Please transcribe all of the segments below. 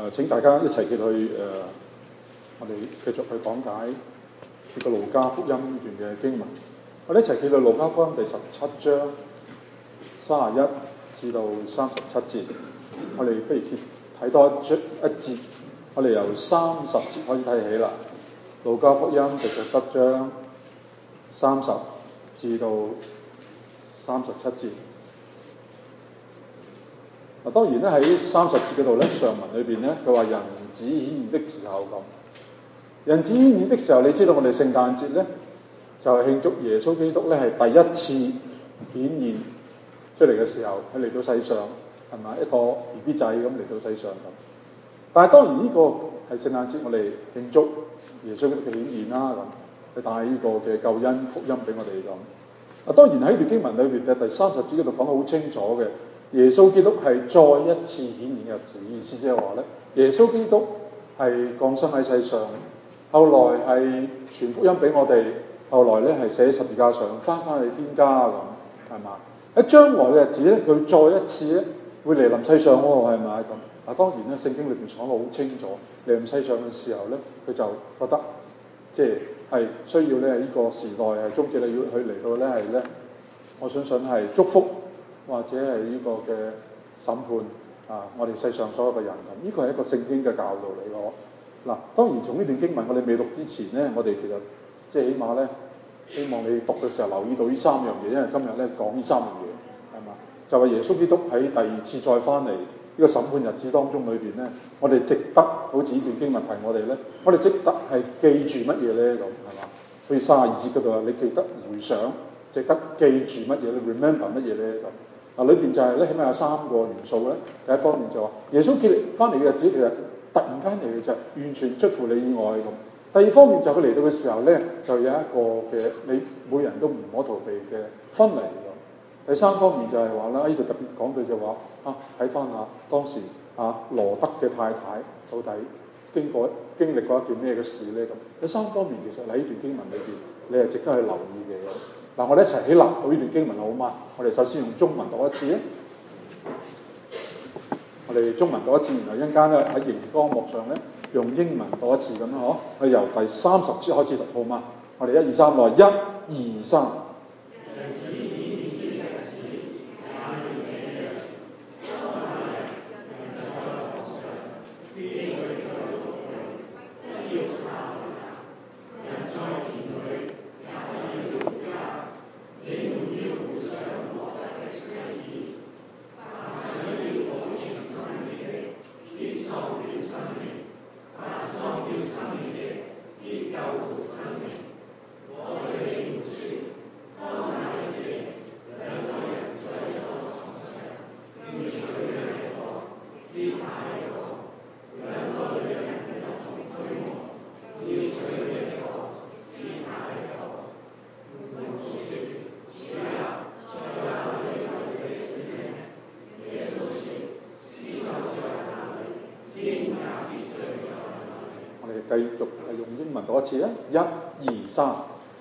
請大家一齊去我哋繼續去講解呢個路加福音呢段嘅經文。我哋一齊見到路加福音第17章31至到37節。我哋不如睇多一節，我哋由30節開始睇起啦。路加福音第17章30至到37節。嗱，當然咧喺30節嗰度咧，上文裏邊咧，佢話人子顯現的時候咁。人子顯現的時候，你知道我哋聖誕節咧就係慶祝耶穌基督咧係第一次顯現出嚟嘅時候，佢嚟到世上係咪一個 BB 仔咁嚟到世上咁？但係當然呢個係聖誕節，我哋慶祝耶穌基督嘅顯現啦咁，佢帶呢個嘅救恩福音俾我哋咁。當然喺段經文裏邊嘅第30節嗰度講得好清楚嘅。耶穌基督係再一次顯現嘅日子，意思即係話咧，耶穌基督係降生喺世上，後來係傳福音俾我哋，後來咧係寫喺十字架上，翻去天家咁，係嘛？喺將來嘅日子咧，佢再一次咧會嚟臨世上喎，係咪咁？嗱，當然咧，聖經裏邊講得好清楚，嚟臨世上嘅時候咧，佢就覺得即係需要咧呢個時代係終結啦，要佢嚟到咧係咧，我相信係祝福。或者係呢個嘅審判啊，我哋世上所有嘅人咁，呢個係一個聖經嘅教導嚟嘅。嗱，當然從呢段經文我哋未讀之前咧，我哋其實即係起碼咧，希望你讀嘅時候留意到呢3樣嘢，因為今日咧講呢3樣嘢係嘛，就係耶穌基督喺第2次再翻嚟呢個審判日子當中裏邊咧，我哋值得好似呢段經文提我哋咧，我哋值得係記住乜嘢咧咁係嘛？所以32節嗰度啊，你記得回想，值得記住乜嘢咧 ？remember 乜嘢咧咁？嗱，裏邊就係咧，起碼有3個元素咧。第一方面就話耶穌基督翻嚟嘅日子，其實突然間嚟嘅就完全出乎你意外咁。第二方面就佢嚟到嘅時候咧，就有一個嘅你每人都唔可逃避嘅分離咁。第三方面就係話啦，呢度特別講到就話睇翻下當時羅德嘅太太到底經歷過一件咩嘅事咧咁。第3方面其實喺呢段經文裏邊，你係值得去留意嘅。嗱，我哋一齊起立讀呢段經文好嗎？我哋首先用中文讀一次啊！我哋中文讀一次，然後一陣間咧喺熒光幕上咧用英文讀一次咁樣嗬。我哋由第30節開始讀好嗎？我哋1、2、3來，1、2、3。繼續係用英文讀一次啊！1、2、3。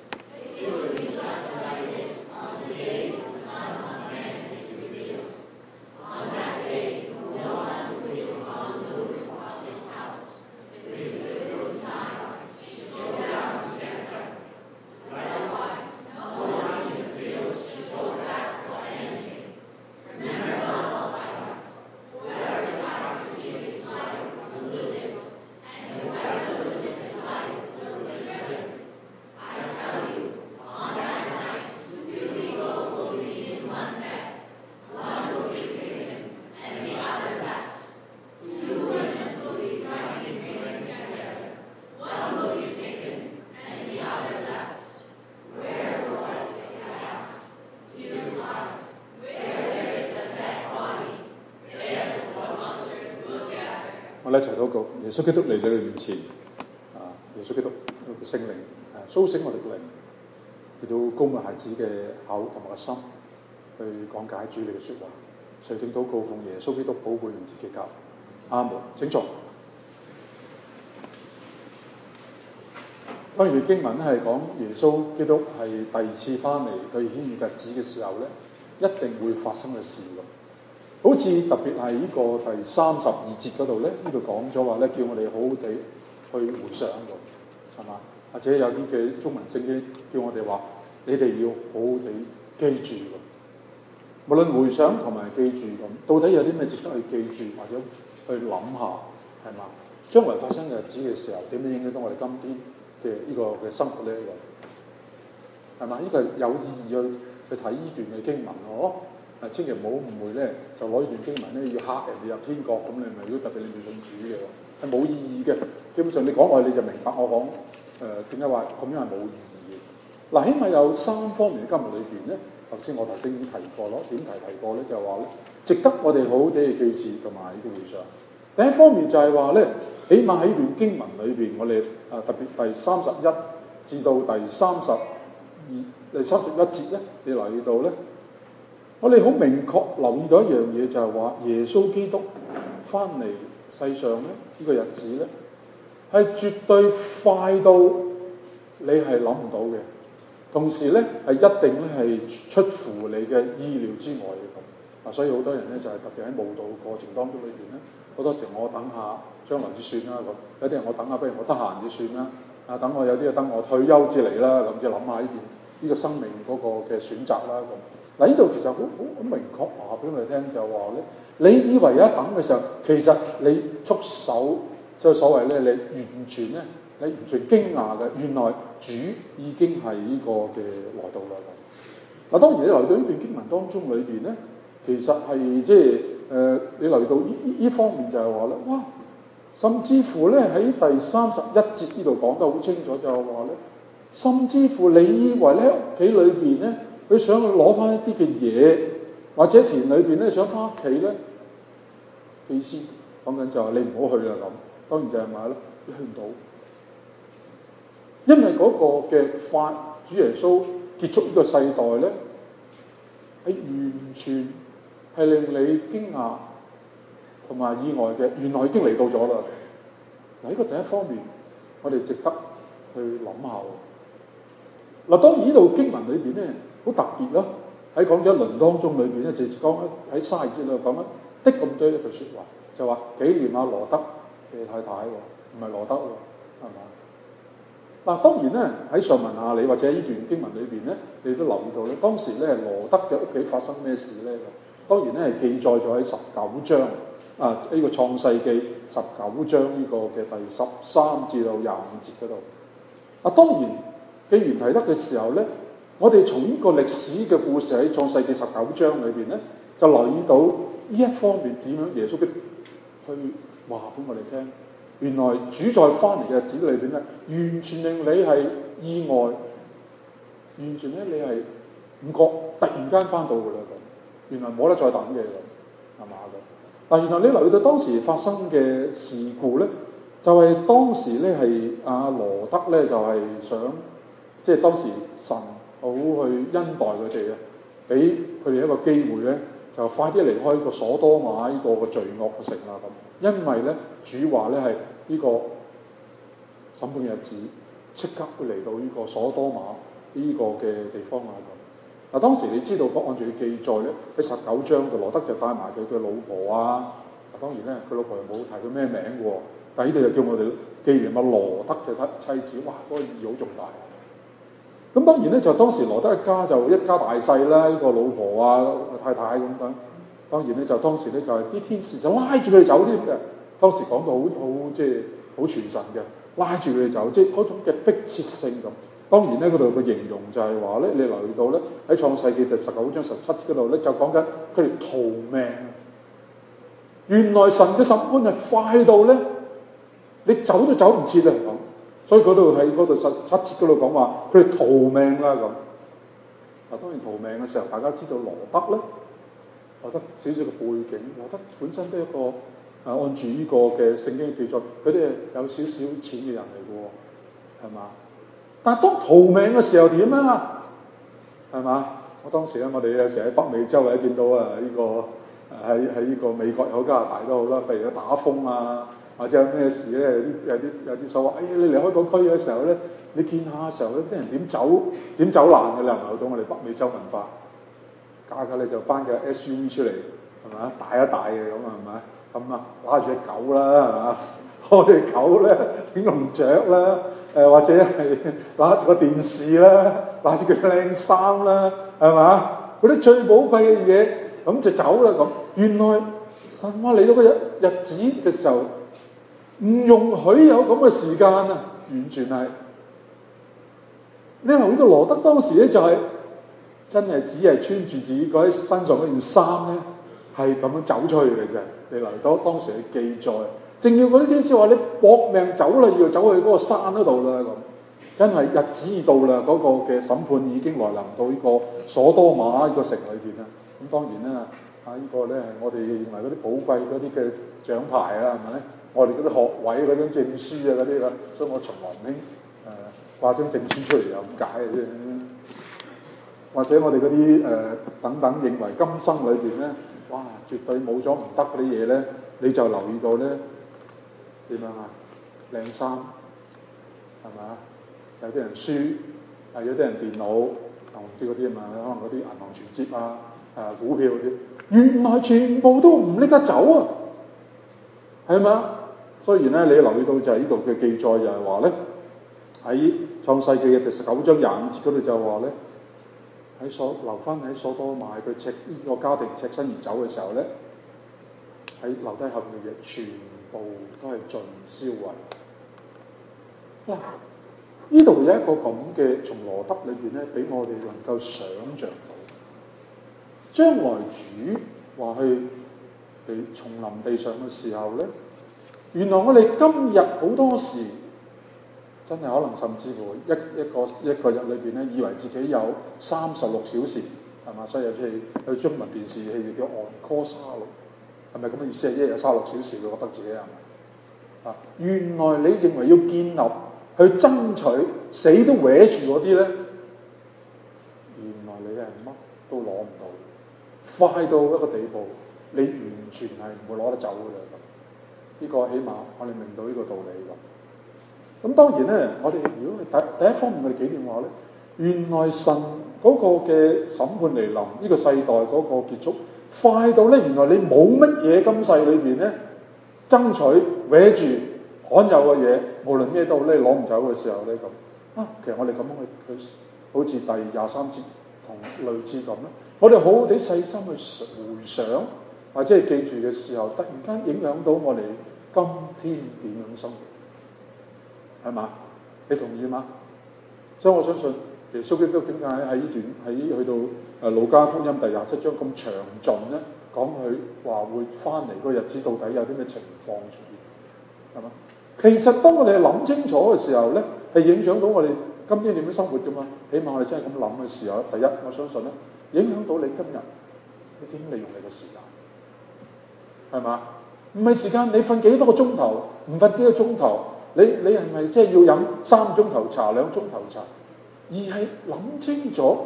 我哋一齊禱告，耶穌基督嚟到你面前，耶穌基督聖靈甦醒我哋嘅靈，嚟到高牧孩子嘅口同埋個心，去講解主你嘅説話。垂聽禱告，奉耶穌基督寶貝名字祈求，阿門。請坐。當然經文係講耶穌基督係第2次翻嚟佢顯現日子嘅時候咧，一定會發生嘅事㗎。 好似特別係呢個第32節嗰度咧，呢度講咗話咧，叫我哋好好地去回想喎，係嘛？或者有啲嘅中文聖經叫我哋話，你哋要好好地記住喎。無論回想同埋記住咁，到底有啲咩值得去記住或者去諗下，係嘛？將來發生嘅日子嘅時候，點樣影響到我哋今天嘅呢個嘅生活咧？係嘛？呢個係有意義去睇呢段嘅經文咯。千祈唔好誤會咧，就攞呢段經文咧要嚇人哋入天國咁，你咪如果特別你未信主嘅，係冇意義嘅。基本上你講愛你就明白我講點解話咁樣係冇意義嘅。嗱，起碼有3方面嘅經文裏邊咧，頭先已經提過咯。點提過咧？就係話咧，值得我哋好好地去記住同埋呢個回想。第一方面就係話咧，起碼喺段經文裏邊，我哋特別第31至到第31節咧，你留意到咧，我哋好明確留意到一樣嘢，就係話耶穌基督翻嚟世上咧，呢個日子咧係絕對快到你係諗唔到嘅，同時咧係一定咧係出乎你嘅意料之外嘅咁。所以好多人咧就係特別喺慕道過程當中裏邊咧，好多時我等下將來至算啦咁，有啲人我等下，不如我得閒至算啦。等我有啲等我退休至嚟啦，咁就諗下呢個生命嗰個嘅選擇啦咁。嗱，呢度其實好明確話俾我哋聽，就係話咧，你以為有一等嘅時候，其實你束手即係所謂咧，你完全驚訝嘅，原來主已經係呢個嘅來到啦咁。嗱，當然你來到呢段經文當中裏邊咧，其實係即係你嚟到呢方面就係話咧，哇！甚至乎咧喺第31節呢度講得好清楚，就係話咧，甚至乎你以為咧喺屋企裏邊咧，佢想去攞翻一啲嘅嘢，或者田裏邊咧想翻屋企咧，意思講緊就係你唔好去啦咁。當然就係話咧，你去唔到，因為嗰個嘅主耶穌結束呢個世代咧，係完全係令你驚訝同埋意外嘅，原來已經嚟到咗啦。嗱，呢個第一方面，我哋值得去諗下。嗱，當然呢度經文裏邊咧，好特別咯。喺講咗一輪當中裏邊咧，直接講喺30節度講緊的咁多一句説話，就話紀念阿羅德嘅太太喎，唔係羅德喎，係嘛？嗱，當然咧喺上文下理或者呢段經文裏邊咧，你都留意到咧，當時咧羅德嘅屋企發生咩事咧？當然咧係記載咗喺19章呢個創世記19章呢個嘅第13至到25節嗰度。當然，既然提得嘅時候咧，我哋從呢個歷史嘅故事喺創世記19章裏邊咧，就留意到呢一方面點樣耶穌基督去話俾我哋聽。原來主再翻嚟嘅日子裏邊咧，完全令你係意外，完全咧你係唔覺突然間翻到㗎啦咁。原來冇得再等嘅咁，係嘛咁？嗱，原來你留意到當時發生嘅事故咧，就係當時咧係阿羅德咧就係想，即係當時神好去恩待佢哋啊，俾佢哋一個機會咧，就快啲離開呢個所多瑪呢個嘅罪惡嘅城啦咁。因為咧主話咧係呢個審判嘅日子，即刻會嚟到呢個所多瑪呢個嘅地方啊咁。嗱，當時你知道按住佢記載咧，喺19章度羅德就帶埋佢嘅老婆啊。當然咧，佢老婆又冇提佢咩名喎，但係呢度又叫我哋紀念阿羅德嘅妻子，哇！嗰個意義好重大。咁當然咧，就當時羅德一家就一家大細啦，呢個老婆啊、太太咁樣。當然咧，就當時咧就係啲天使就拉住佢哋走添嘅。當時講到好即係好傳神嘅，拉住佢哋走，即係嗰種嘅迫切性咁。當然咧，嗰度個形容就係話咧，你留意到咧喺創世記第19章17嗰度咧，就講緊佢哋逃命。原來神嘅審判係快到咧，你走都走唔切啊咁。所以嗰度喺嗰度17節嗰度講話，佢哋逃命啦咁。嗱，當然逃命嘅時候，大家知道羅德咧，羅德少少嘅背景，羅德本身都係一個按住呢個嘅聖經記載，佢哋係有少少錢嘅人嚟嘅喎，係嘛？但係當逃命嘅時候點啊？係嘛？當時咧，我哋有時喺北美洲或者見到呢個喺呢個美國又好加拿大都好啦，譬如打風啊，或者有咩事咧，有啲所謂，你離開個區嘅時候咧，你見下嘅時候咧，啲人點走難嘅啦，唔係到我哋北美洲文化，架咧就班嘅 SUV 出嚟， 係咪？大一大嘅咁啊，係咪？咁啊，拉住隻狗啦，係嘛？開隻狗咧，影龍雀啦，或者係拿住個電視啦，拿住件靚衫啦，係嘛？嗰啲最寶貴嘅嘢，咁就走啦咁。原來神話嚟到個日子嘅時候，唔容許有咁嘅時間啊！完全係。你留意到羅德當時咧就係、真係只係穿住自己嗰啲身上嗰件衫咧，係咁樣走出去嘅啫。你留意到當時嘅記載，正要嗰啲天使話你搏命走啦，要走去嗰個山嗰度啦咁。真係日子已到啦，嗰、個嘅審判已經來臨到呢個所多瑪呢個城裏邊啦。咁當然啦，呢個咧係我哋認為嗰啲寶貴嗰啲嘅獎牌啊，係咪？我哋嗰啲學位嗰張證書啊嗰啲啦，所以我從來唔興掛張證書出嚟又咁解嘅啫。或者我哋嗰啲等等認為今生裏邊咧，哇，絕對冇咗唔得嗰啲嘢咧，你就留意到咧點樣啊？靚衫係咪啊？有啲人書，有啲人電腦，我唔知嗰啲啊嘛，可能嗰啲銀行存摺啊、股票嗰啲，原來全部都唔拎得走啊，係咪啊？雖然咧，你留意到就係呢度嘅記載就係話咧，喺創世記嘅第19章25節嗰度就話咧，留翻喺所多瑪佢呢個家庭赤身而走嘅時候咧，喺留低後面嘅嘢全部都係盡燒毀。嗱，呢度有一個咁嘅從羅德裏邊咧，俾我哋能夠想像到，將來主話去重臨地上嘅時候咧，原來我哋今日好多時真係可能甚至乎一個日裏邊咧，以為自己有36小時，係嘛？所以有中文電視戲叫 On Call 36，係咪咁嘅意思啊？一日有36小時，佢覺得自己係咪？原來你認為要建立去爭取死都搲住嗰啲咧，原來你係乜都攞唔到，快到一個地步，你完全係唔會攞得走嘅啦。呢個起碼我哋明到呢個道理咁。咁當然咧，我哋如果係第一方面我哋紀念話咧，原來神嗰個嘅審判嚟臨，呢個世代嗰個結束快到咧，原來你冇乜嘢今世裏邊咧爭取搲住罕有嘅嘢，無論咩都好咧攞唔走嘅時候咧咁啊。其實我哋咁樣去好似第23節同類似咁咧，我哋好好地細心去回想或者係記住嘅時候，突然間影響到我哋今天點樣生活，係嘛？你同意嗎？所以我相信耶穌基督點解喺呢段去到路加福音第27章咁詳盡咧，講佢話會翻嚟個日子到底有啲咩情況出現，係嘛？其實當我哋諗清楚嘅時候咧，係影響到我哋今天點樣生活㗎嘛。起碼我哋真係咁諗嘅時候，第一我相信咧，影響到你今日你點利用你嘅時間，係嘛？唔係時間你瞓幾多個鐘頭，唔瞓幾個鐘頭，你係咪即係要飲3個鐘頭茶、2個鐘頭茶？而係諗清楚，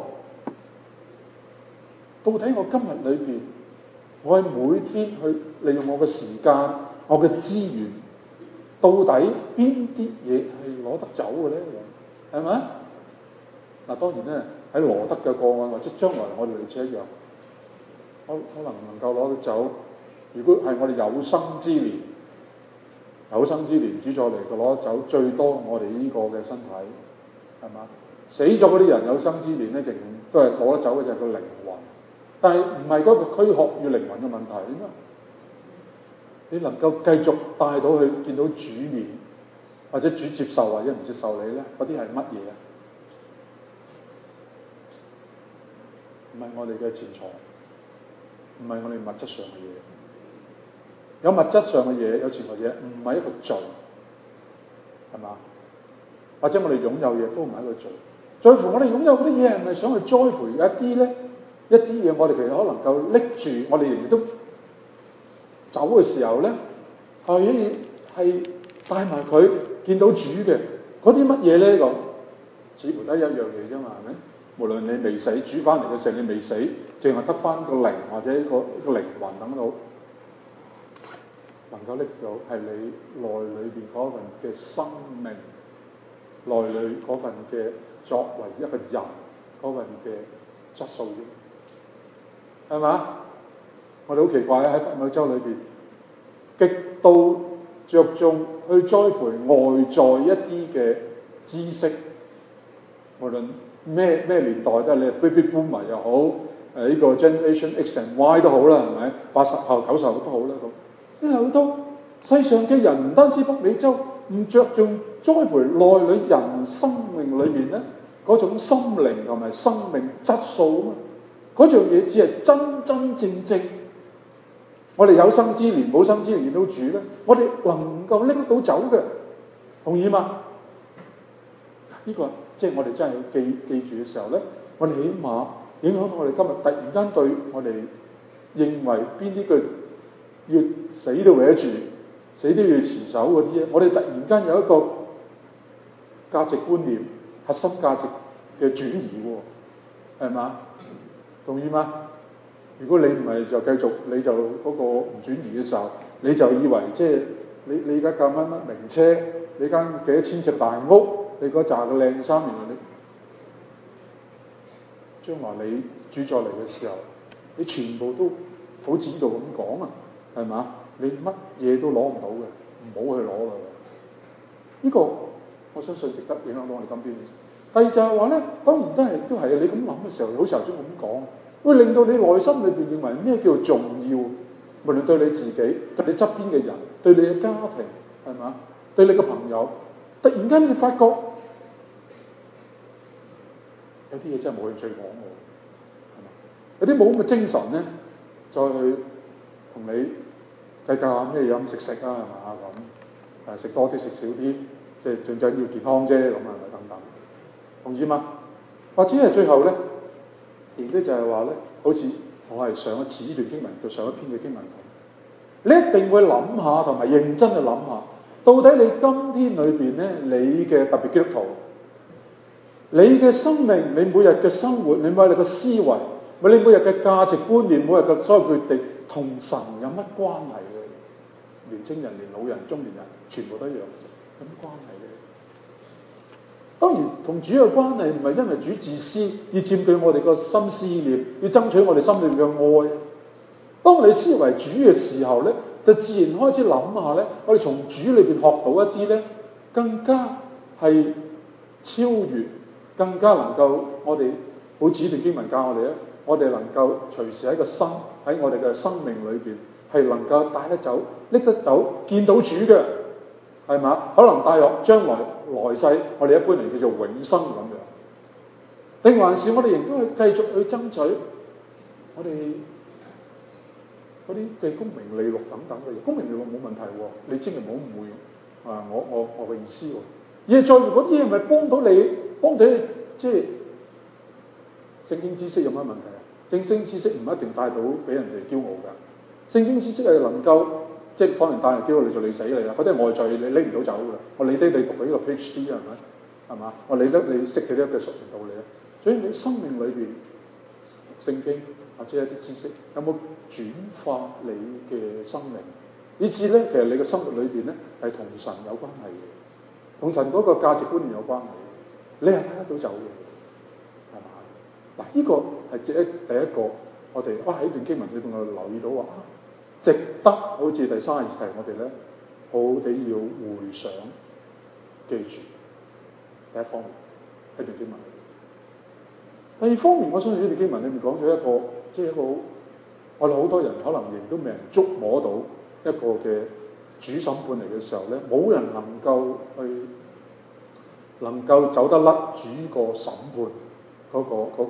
到底我今日裏邊，我係每天去利用我嘅時間、我嘅資源，到底邊啲嘢係攞得走嘅咧？係咪？嗱，當然咧，喺羅德嘅個案或者將來我哋類似一樣，可能夠攞得走。如果係我哋有生之年，主再嚟個攞得走最多我哋呢個嘅身體，係嘛？死咗嗰啲人有生之年咧，仍然都係攞得走嘅就係個靈魂，但係唔係嗰個軀殼與靈魂嘅問題啊嘛。你能夠繼續帶到去見到主面，或者主接受或者唔接受你咧，嗰啲係乜嘢啊？唔係我哋嘅錢財，唔係我哋物質上嘅嘢。有物質上嘅嘢，有錢財嘅嘢，唔係一個罪，係嘛？或者我哋擁有嘢都唔係一個罪。在乎我哋擁有嗰啲嘢係咪想去栽培一啲咧？一啲嘢我哋其實可能夠拎住，我哋仍然都走嘅時候咧，係帶埋佢見到主嘅嗰啲乜嘢咧？咁似乎都係一樣嘢啫嘛，係咪？無論你未死，主翻嚟嘅時候你未死，淨係得翻個靈或者個靈魂等到，能夠拎到係你內裏邊嗰份嘅生命，內裏嗰份嘅作為一個人嗰份嘅質素啫，係嘛？ 我哋好奇怪喺北美洲裏邊，極度着重去栽培外在一啲嘅知識，無論咩年代都係，你係 Baby Boomer 又好，呢個 Generation X and Y 都好啦，係咪？80後、90後都好啦咁。因為好多世上嘅人唔單止北美洲，唔着重栽培內裏人生命裏邊咧嗰種心靈同埋生命質素啊嘛，嗰樣嘢只係真真正正我哋有生之年冇生之年見到主咧，我哋能夠拎得到走嘅，同意嘛？呢個即係我哋真係要記住嘅時候咧，我哋起碼影響到我哋今日突然間對我哋認為邊啲嘅要死都搲住，死都要持守嗰啲咧，我哋突然間有一個價值觀念、核心價值嘅轉移喎，係嘛？同意嗎？如果你唔係就繼續，你就嗰個唔轉移嘅時候，你就以為即係你而家架乜乜名車，你間幾多千尺大屋，你嗰扎嘅靚衫，原來你將來你主再嚟嘅時候，你全部都好指導咁講啊，係嘛？你乜嘢都攞唔到嘅，唔好去攞啦。呢個我相信值得影響到我哋今天嘅事。第二就係話咧，當然都係你咁諗嘅時候，好似頭先咁講，會令到你內心裏邊認為咩叫做重要，無論對你自己、對你側邊嘅人、對你嘅家庭，係嘛？對你嘅朋友，突然間你發覺有啲嘢真係冇興趣講喎，係嘛？有啲冇咁嘅精神咧，再去同你計較下咩飲食啊，係嘛咁？食多啲食少啲，即係最緊要健康啫，咁係咪等等？同意嗎？或者係最後咧，亦都就係話咧，好似我係上一次呢段經文，對上一篇嘅經文咁，你一定會諗下同埋認真去諗下，到底你今天裏邊咧，你嘅特別基督徒，你嘅生命，你每日嘅生活，你每日嘅思維，你每日嘅價值觀念，每日嘅所有決定，同神有乜關係嘅？年青人、連老人、中年人，全部都一樣，有乜關係嘅？當然同主嘅關係唔係因為主自私，要佔據我哋個心思念，要爭取我哋心裏面嘅愛。當你思為主嘅時候咧，就自然開始諗下咧，我哋從主裏邊學到一啲咧，更加係超越，更加能夠我哋好似呢段經文教我哋咧，我哋能夠隨時喺我哋嘅生命裏邊係能夠帶得走、拎得走、見到主嘅。係嘛？可能帶入將來世，我哋一般人叫做永生咁樣，定還是我哋仍都去繼續去爭取我哋嗰啲嘅功名利祿等等嘅嘢？功名利祿冇問題喎，你千祈唔好誤會啊！我嘅意思喎，而係在乎嗰啲嘢係咪幫到你即係聖經知識有乜問題啊？聖經知識唔一定帶到俾人哋驕傲㗎，聖經知識係能夠。即係可能帶嚟驕傲，你就你死你啦！嗰啲係外在，你拎唔到走㗎啦。我理得你讀到呢個 PhD 係咪？係嘛？我理得你識幾多嘅屬靈道理啊？所以你生命裏邊聖經或者一啲知識有冇轉化你嘅生命？以至咧，其實你嘅生活裏邊咧係同神有關係嘅，同神嗰個價值觀念有關係嘅，你係睇得到走嘅，係嘛？嗱，呢個係第一個，我哋喺段經文裏邊我哋留意到話。值得好似第32節提我哋咧，好地要回想記住。第一方面喺段經文，第二方面我相信呢段經文裏面講咗一個，即係一個我哋好多人可能仍都未能觸摸到一個嘅主審判嚟嘅時候咧，冇人能夠走得甩主個審判嗰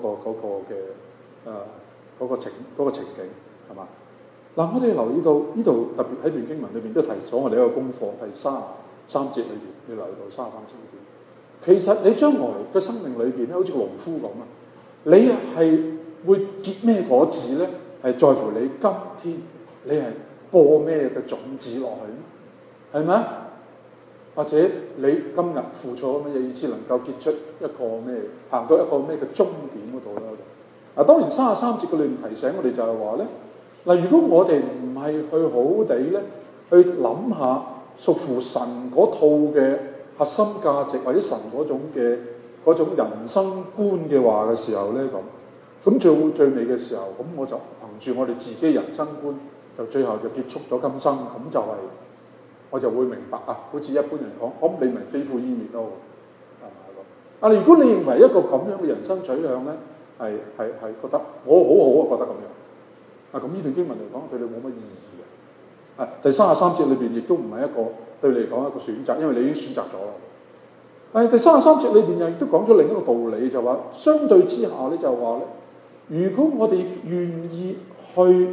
個情景係嘛？嗱，我哋留意到呢度特別喺段經文裏邊都提咗我哋一個功課，第33節裏邊，你留意到33節裏邊，其實你將來嘅生命裏邊咧，好似個農夫咁啊，你係會結咩果子咧？係在乎你今天你係播咩嘅種子落去，係咪？或者你今日付出乜嘢，以至能夠結出一個咩，行到一個咩嘅終點嗰度咧？嗱，當然33節嘅裏面提醒我哋就係話咧。嗱，如果我哋唔係去好地咧，去諗下屬乎神嗰套嘅核心價值，或者神嗰種人生觀嘅話嘅時候咧，咁咁最尾嘅時候，咁我就憑住我哋自己人生觀，就最後就結束咗今生，咁就係我就會明白啊，好似一般人講，咁你咪非富伊滅咯，係咪？啊，如果你認為一個咁樣嘅人生取向咧，係覺得我好好啊，覺得咁樣，啊咁呢段經文嚟講對你冇乜意義嘅。啊，第33節裏邊亦都唔係一個對你嚟講一個選擇，因為你已經選擇咗啦。但係第33節裏邊又亦都講咗另一個道理，就話相對之下咧，就話咧，如果我哋願意去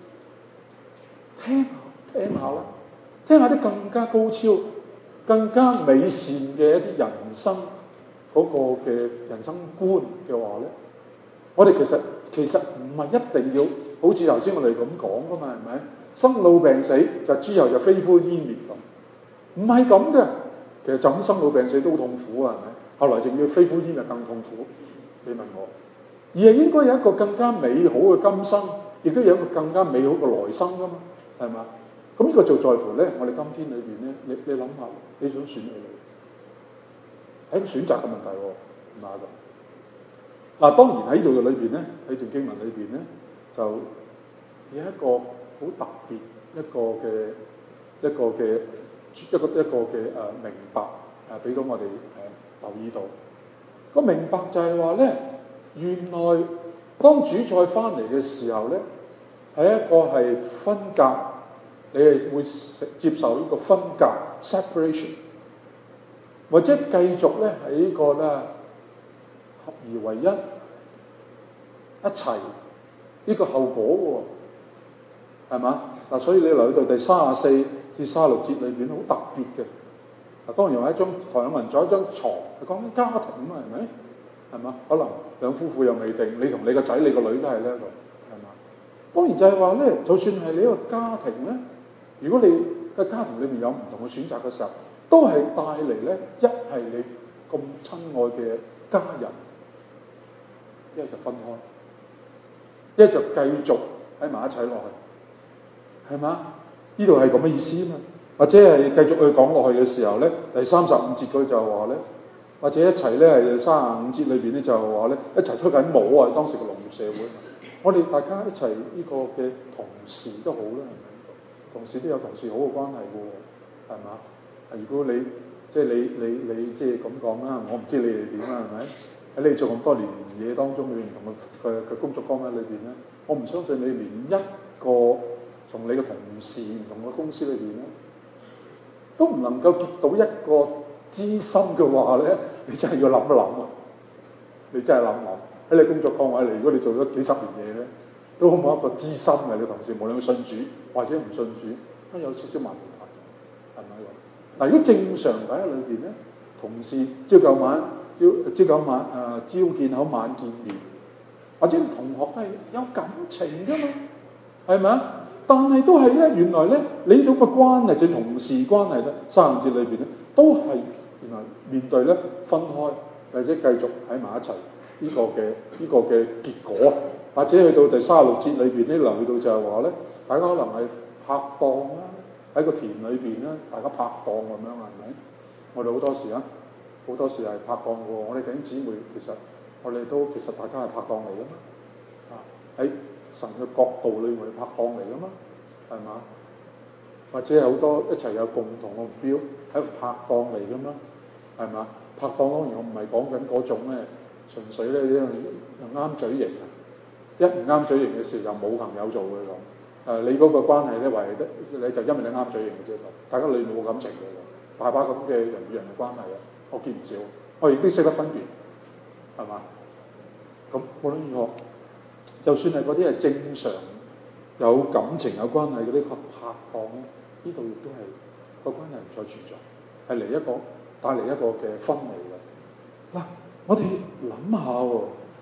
聽下啦，聽下啲更加高超、更加美善嘅一啲人生嗰個嘅人生觀嘅話咧，我哋其實唔係一定要好似頭先我哋咁講噶嘛，係咪？生老病死就之後就非灰煙滅咁，唔係咁嘅。其實就咁生老病死都好痛苦啊，係咪？後來仲要非灰煙就更痛苦。你問我，而係應該有一個更加美好嘅今生，亦都有一個更加美好嘅來生噶嘛，係嘛？咁呢個就在乎咧，我哋今天裏邊咧，你諗下，你想選咩？係一個選擇嘅問題喎，係嘛咁？嗱，當然喺度嘅裏邊咧，喺段經文裏邊咧，就有一個好特別一個嘅明白俾到我哋留意到。個明白就係話咧，原來當主再翻嚟嘅時候咧，係一個係分隔，你係會接受呢個分隔 separation， 或者繼續咧喺呢個咧合而為一齊呢個後果喎，係嘛？嗱，所以你嚟到第34至36節裏邊好特別嘅。嗱，當然話一張唐有文咗一張床，係講緊家庭啊嘛，係咪？係嘛？可能兩夫婦又未定，你同你個仔、你個女都係呢一個，係嘛？當然就係話咧，就算係你一個家庭咧，如果你嘅家庭裏面有唔同嘅選擇嘅時候，都係帶嚟咧一係你咁親愛嘅家人，一係就分開，一係就繼續喺埋一齊落去，係嘛？呢度係咁嘅意思啊嘛。或者係繼續去講落去嘅時候咧，第35節佢就話咧，或者一齊咧係35節裏邊咧就話咧，一齊推緊舞啊！當時嘅農業社會，我哋大家一齊呢個嘅同事都好啦，係咪？同事都有同事好嘅關係嘅喎，係嘛？如果你即係你即係咁講啦，我唔知你哋點啦，係咪？喺你做咁多年嘢當中，你唔同嘅工作崗位裏邊咧，我唔相信你連一個從你嘅同事唔同嘅公司裏邊咧，都唔能夠結到一個知心嘅話咧，你真係要諗一諗啊！你真係諗諗喺你工作崗位嚟，如果你做咗幾十年嘢咧，都冇一個知心嘅你同事，無論佢信主或者唔信主，都有少少問題，係咪啊？嗱，如果正常喺裏邊咧，同事朝九晚朝見口晚見面，或者同學都係有感情㗎嘛，係咪啊？但係都係咧，原來咧，你呢種嘅關係，即係同事關係咧，30節裏邊咧，都係原來面對咧分開，或者繼續喺埋一齊呢個嘅結果，或者去到第36節裏邊咧，留去到就係話咧，大家可能係拍檔啦，喺個田裏邊咧，大家拍檔咁樣係咪？我哋好多時係拍檔嘅喎，我哋弟兄姊妹其實我哋都其實大家係拍檔嚟㗎嘛，喺神嘅角度裏面係拍檔嚟㗎嘛，係嘛？或者係好多一齊有共同嘅目標喺度拍檔嚟㗎嘛，係嘛？拍檔當然我唔係講緊嗰種咧，純粹咧又啱嘴型啊！一唔啱嘴型嘅時候又冇朋友做嘅咁，你嗰個關係咧唯得你就因為你啱嘴型嘅啫，大家裏面冇感情嘅咁，大把咁嘅人與人嘅關係啊，我見唔少，我亦都識得分辨，係嘛？咁無論如何，就算係嗰啲係正常有感情有關係嗰啲拍檔咧，呢度亦都係個關係唔再存在，係帶嚟一個嘅分離嘅。嗱，我哋諗下喎，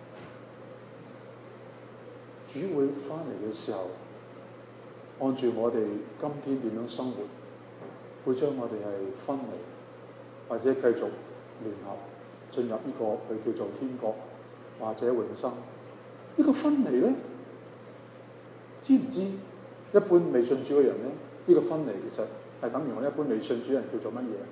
主會翻嚟嘅時候，按住我哋今天點樣生活，會將我哋係分離，或者繼續聯合進入呢個佢叫做天國或者永生。呢個分離咧，知唔知一般未信主嘅人咧，呢個分離其實係等於我一般未信主嘅人叫做乜嘢？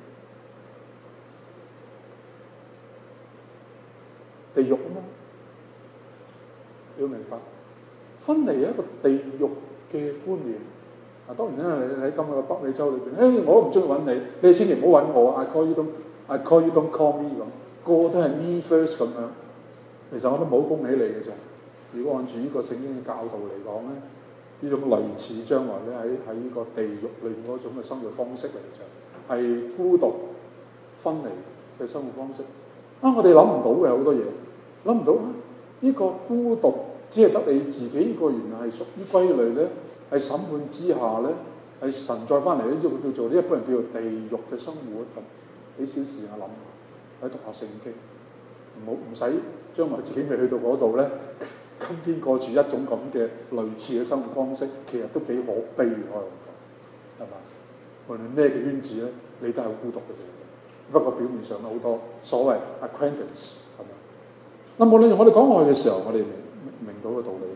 地獄啊嘛！ 你要明白，分離係一個地獄嘅觀念。當然啦，你喺今日嘅北美洲裏邊，我都唔中意揾你，你千祈唔好揾我。I call you don't call me 咁，個個都係 me first 咁樣。其實我都冇恭喜你嘅啫。如果按住呢個聖經嘅教導嚟講咧，呢種類似將來咧喺呢個地獄裏邊嗰種嘅生活方式嚟嘅，係孤獨分離嘅生活方式。我哋諗唔到嘅好多嘢，諗唔到呢個孤獨只係得你自己呢個，原來係屬於歸類咧，係審判之下咧，係神再翻嚟咧，叫做呢一般人叫做地獄嘅生活咁。俾少時間諗，喺讀下聖經，唔使將來自己未去到嗰度咧，今天過住一種咁嘅類似嘅生活方式，其實都幾可悲嘅，係嘛？無論咩嘅圈子咧，你都係好孤獨嘅啫。不過表面上好多所謂 acquaintance 係嘛？嗱，無論我哋講愛嘅時候，我哋明到嘅道理。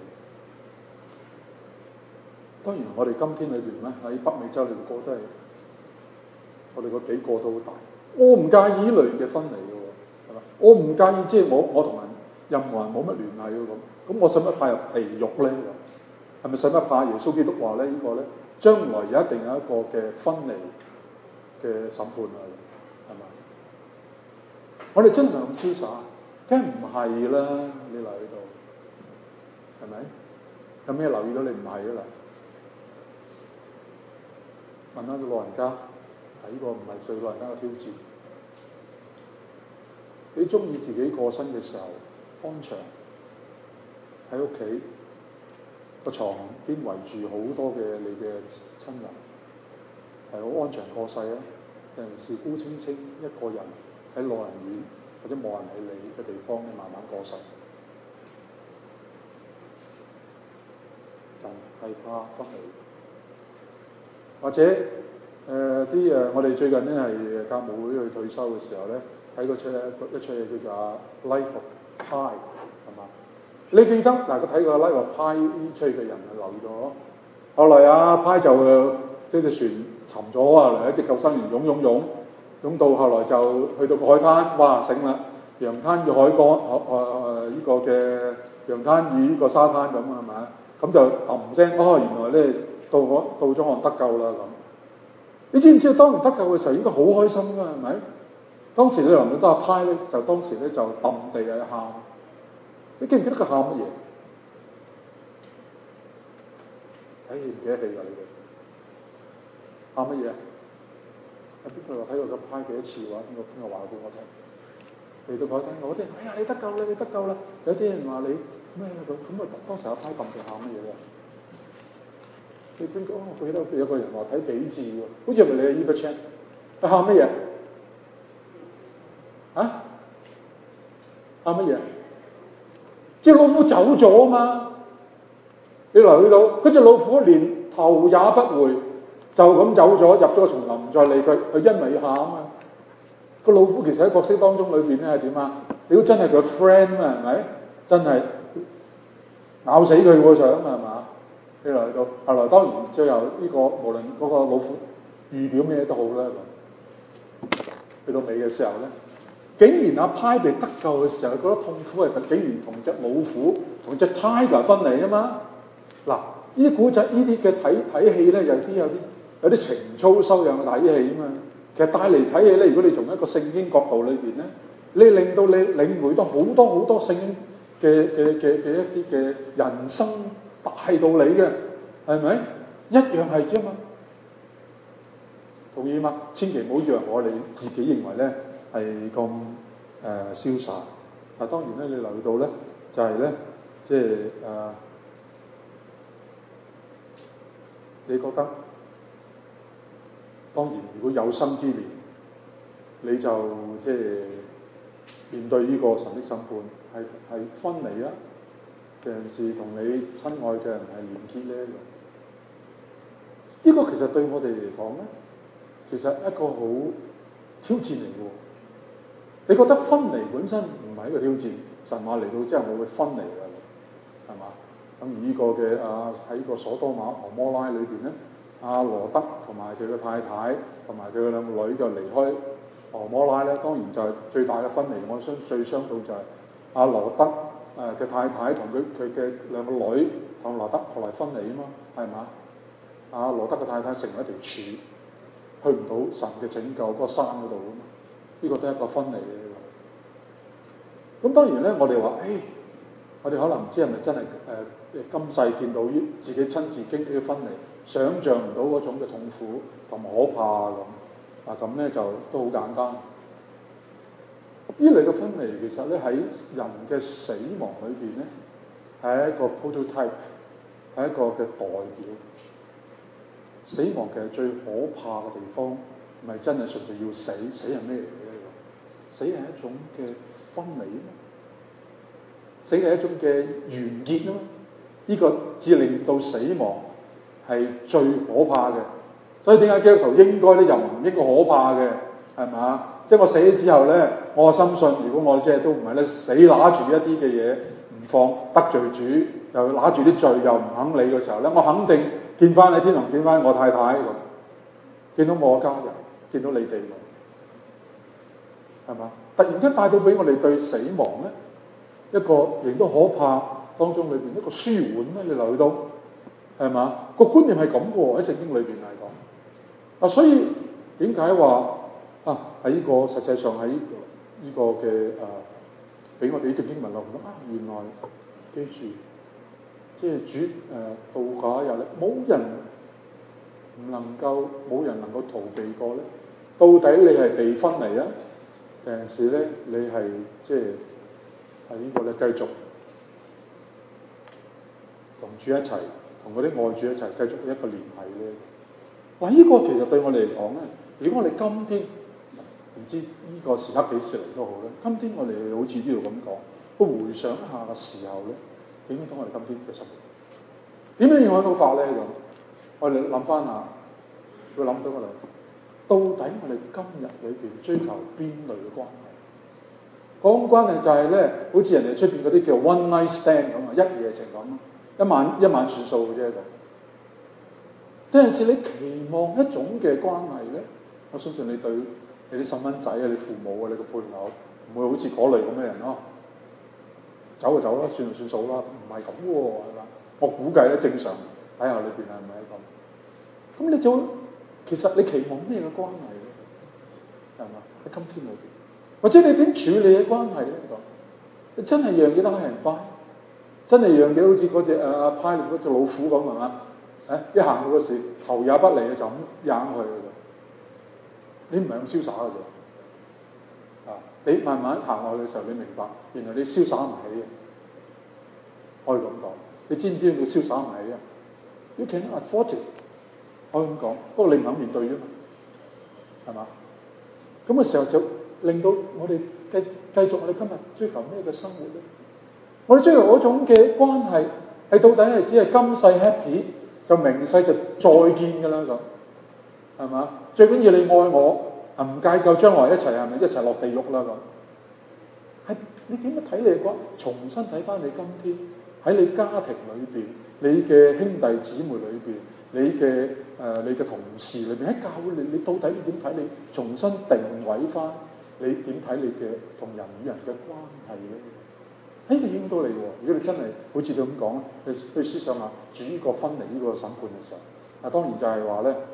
當然，我哋今天裏邊咧喺北美洲裏邊個都係，我哋個幾個都好大。我唔介意呢類嘅分離嘅喎，係嘛？我唔介意即係我同任何人冇乜聯繫嘅咁我使乜派入地獄咧？係咪使乜怕耶穌基督話咧？呢個咧將來有一定有一個嘅分離嘅審判啊？係嘛？我哋真係咁瀟灑？梗係唔係啦！你留意到係咪？有咩留意到你唔係啦？問下個老人家，呢個唔係對老人家嘅挑戰。你中意自己過身嘅時候安詳喺屋企個床邊圍住好多嘅你嘅親人，係好安詳過世啊？定係孤清清一個人喺老人院或者冇人理你嘅地方，你慢慢過世？人係怕分離，或者我哋最近咧係教務會去退休嘅時候咧，睇過一出嘢叫做《Life of Pi》，係嘛？你記得嗱，佢睇過《Life of Pi》呢出嘅人係留意咗。後來Pi 就即係隻船沉咗啊，嚟一隻救生員湧到後來就去到個海灘，哇醒啦！洋灘與海岸，呢個嘅洋灘與呢個沙灘咁係咪？咁就噏聲，原來咧到咗岸得救啦咁。你知唔知道當年得救嘅時候應該好開心㗎，係咪？當時你諗到都Pi咧，就當時咧就揼地喺度喊。你記唔記得佢喊乜嘢？唔記得氣㗎你哋。喊乜嘢？邊個話睇過個Pi幾多次話？邊個話俾我聽？嚟到海灘，我啲你得救啦，你得救啦！有啲人話你咩咁當時Pi揼地喊乜嘢㗎？你邊個？我記得有個人話睇幾次喎，好似係咪你嘅 Eva Chan？佢喊乜嘢？喊乜嘢？隻老虎走咗啊嘛！你留意到嗰隻老虎連頭也不回，就咁走咗入咗個叢林，唔再理佢，佢因為要喊啊嘛！個老虎其實喺角色當中裏邊咧係點啊？你都真係佢 friend 啊，係咪？真係咬死佢喎想啊，係嘛？你留意到後來當然最後呢個無論嗰個老虎預表咩都好啦，去到尾嘅時候咧，竟然Pi被得救嘅時候，覺得痛苦係竟然同隻老虎同隻 tiger 分離啊嘛！嗱，呢啲古仔呢啲嘅睇戲咧，有啲情操修養嘅睇戲啊嘛。其實帶嚟睇戲咧，如果你從一個聖經角度裏邊咧，你令到你領會到好多聖經嘅一啲嘅人生大道理嘅，係咪？一樣係啫嘛。同意嘛？千祈唔好讓我哋自己認為咧係咁瀟灑。嗱，當然咧，你留意到咧，就係咧，即係你覺得當然，如果有生之年，你就即係面對呢個神的審判，係分離啊，定係同你親愛嘅人係連結咧？呢個其實對我哋嚟講咧，其實一個好挑戰嚟嘅。你覺得分離本身唔係一個挑戰，神話嚟到之後我會分離㗎，係嘛？咁而呢個嘅喺個所多瑪俄摩拉裏邊咧，羅德同埋佢嘅太太同埋佢嘅兩個女就離開俄摩拉咧，當然就係最大嘅分離。我相信最傷到就係羅德嘅太太同佢嘅兩個女同羅德後來分離啊嘛，係嘛？羅德嘅太太成為一條柱，去唔到神嘅拯救嗰個山嗰度啊嘛，呢個都係一個分離嘅。咁當然咧，我哋話我哋可能唔知係咪真係今世見到自己親自經歷嘅分離，想像唔到嗰種嘅痛苦同埋可怕咁。咁咧就都好簡單。呢類嘅分離其實咧喺人嘅死亡裏邊咧係一個 prototype， 係一個嘅代表。死亡其實最可怕嘅地方唔係真係純粹要死，死係咩嚟嘅？死係一種嘅分離啊嘛，死係一種嘅完結啊嘛。呢個至令到死亡係最可怕嘅。所以點解基督徒應該咧又唔應該可怕嘅，係嘛？即係我死咗之後咧，我深信如果我即係都唔係咧死揦住一啲嘅嘢唔放，得罪主，又揦住啲罪又唔肯理嘅時候咧，我肯定見翻喺天堂，見翻我太太咁，見到我家人，見到你哋咁，係嘛？突然間帶到俾我哋對死亡咧一個亦都可怕當中裏邊一個舒緩咧，你留意到係嘛？個觀念係咁嘅喎，喺聖經裏邊嚟講。所以點解話喺呢個實際上喺呢個嘅俾我哋呢段經文落原來記住，即係主到嗰一日咧，冇人能夠逃避過咧。到底你係被分離啊，定是咧你係即係喺呢個咧繼續同主一齊，同嗰啲愛主一齊繼續一個聯繫咧？呢個其實對我哋嚟講咧，如果我哋今天唔知呢個時刻幾時嚟都好咧，今天我哋好似呢度咁講，都回想一下嘅時候咧，影響到我哋今天嘅生活。點樣影響到法咧？咁我哋諗翻下，會諗到我哋到底我哋今日裏邊追求邊類嘅關係？嗰種關係就係咧，好似人哋出邊嗰啲叫 one night stand 咁啊，一夜情咁，一晚算數嘅啫咁。有陣時你期望一種嘅關係咧，我相信你對你啲細蚊仔啊、你父母啊、你個配偶唔會好似嗰類咁嘅人咯。走就走啦，算就算數啦，唔係咁喎，係嘛？我估計咧正常睇下裏邊係咪咁。咁你就其實你期望咩嘅關係咧？係嘛？喺今天裏邊，或者你點處理嘅關係咧？你真係樣嘢都乞人憎，真係樣嘢好似嗰隻派列嗰隻老虎咁係嘛？一行到嗰時頭也不離就咁硬去嘅啫。你唔係咁瀟灑嘅啫。你慢慢行落去嘅時候，你明白原來你瀟灑唔起嘅。可以咁講，你知唔知你瀟灑唔起啊？You cannot afford it，可以咁講。不過你唔肯面對啫嘛，係嘛？咁嘅時候就令到我哋繼續我哋今日追求咩嘅生活咧？我哋追求嗰種嘅關係係到底係只係今世 happy，就明世就再見㗎啦咁，係嘛？最緊要你愛我，唔計較將來一齊係咪一齊落地獄啦咁。係你點樣睇你嘅關？重新睇翻你今天喺你家庭裏邊，你嘅兄弟姊妹裏邊，你嘅同事裏邊，喺教會你到底你點睇？你重新定位翻你點睇你嘅同人與人嘅關係咧？呢個影響到你喎。如果你真係好似佢咁講，去思想下主呢個分離呢個審判嘅時候，當然就係話咧，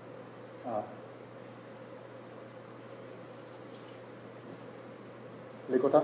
你覺得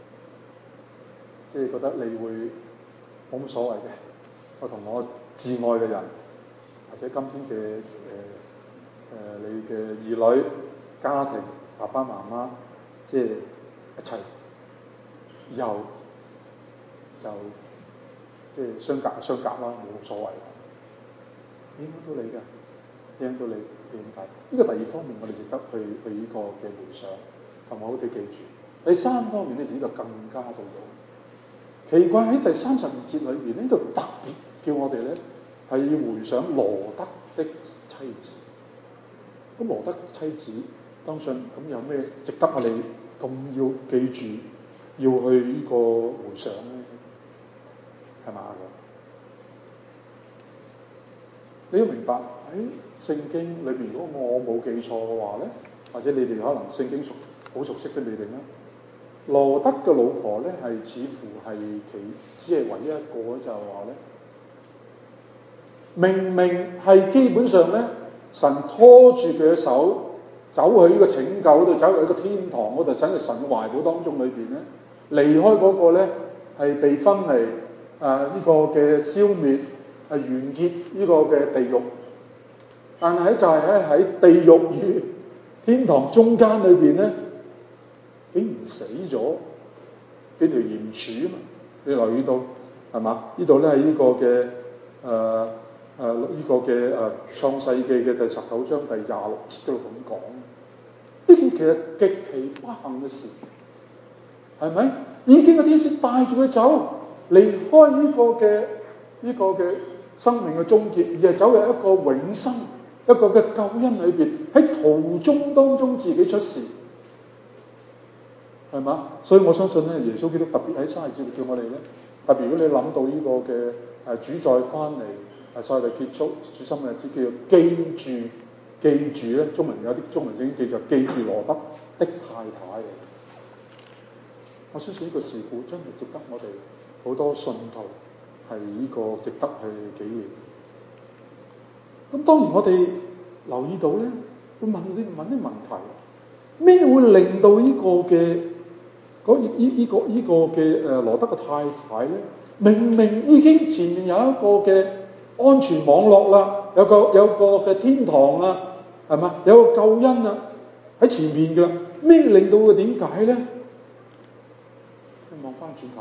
即係覺得你會冇乜所謂嘅，我同我至愛嘅人，或者今天嘅你嘅兒女、家庭、爸爸媽媽，即係一齊，以後就即係相隔啦，冇所謂啦。影響到你嘅，影響到你點睇？呢個第二方面，我哋值得去呢個嘅回想，同埋我哋記住。第三方面咧，就呢度更加到咗。奇怪喺第32節裏邊，呢度特別叫我哋咧係要回想羅德的妻子。咁羅德妻子當信咁有咩值得我哋咁要記住，要去呢個回想咧？係嘛？你要明白喺聖經裏邊，如果我冇記錯嘅話咧，或者你哋可能聖經好熟悉嘅你哋啦， 羅德嘅老婆咧係似乎係只係唯一一個，就係話咧，明明係基本上咧，神拖住佢嘅手走去呢個拯救嗰度，走去一個天堂嗰度，走去神嘅懷抱當中裏邊咧，離開嗰個咧係被分離呢個嘅消滅完結呢個嘅地獄，但係就係喺地獄與天堂中間裏邊咧，竟然死咗，俾條鹽柱啊嘛！你留意到係嘛？呢度咧喺呢個嘅呢個嘅創世記嘅第19章第26節度咁講，呢件其實極其不幸嘅事，係咪？已經個天使帶住佢走，離開呢個嘅生命嘅終結，而係走入一個永生、一個嘅救恩裏邊，喺途中當中自己出事。係嘛？所以我相信咧，耶穌基督特別喺卅節叫我哋咧，特別如果你諗到呢個嘅主再翻嚟，世界結束主心嘅日子，叫做記住咧，中文有啲中文聖經記就記住羅德的太太。我相信呢個事故真係值得我哋好多信徒係呢個值得去紀念。咁當然我哋留意到咧，會問啲問題，咩會令到呢個嘅呢個嘅羅德嘅太太咧，明明已經前面有一個嘅安全網絡啦，有個嘅天堂啊，係嘛，有個救恩啊喺前面㗎啦，咩令到佢點解咧？你望翻轉頭，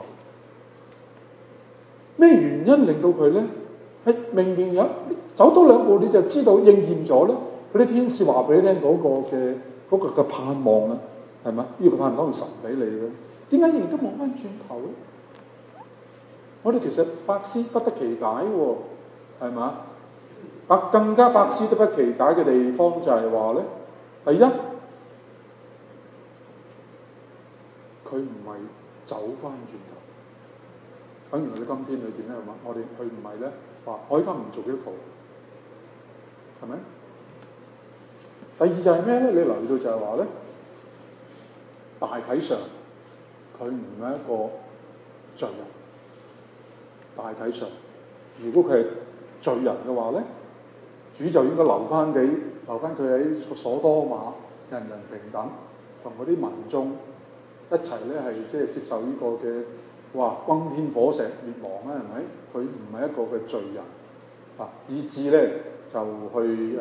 咩原因令到佢咧係明明有走多兩步你就知道應驗咗咧？嗰啲天使話俾你聽嗰個嘅盼望啊，係嘛？呢個盼望係神俾你嘅。點解仍然都望翻轉頭咧？我哋其實百思不得其解喎，係嘛？更加百思都不其解嘅地方就係話咧，第一，佢唔係走翻轉頭，等於我哋今天裏邊咧，係嘛？佢唔係咧話我依家唔做基督徒，係咪？第二就係咩咧？你留意到就係話咧，大體上佢唔係一個罪人。大體上，如果佢係罪人嘅話咧，主就應該留翻佢喺所多瑪，人人平等，同嗰啲民眾一齊咧係即係接受呢個嘅轟天火石滅亡啦，係咪？佢唔係一個嘅罪人啊，以致咧就去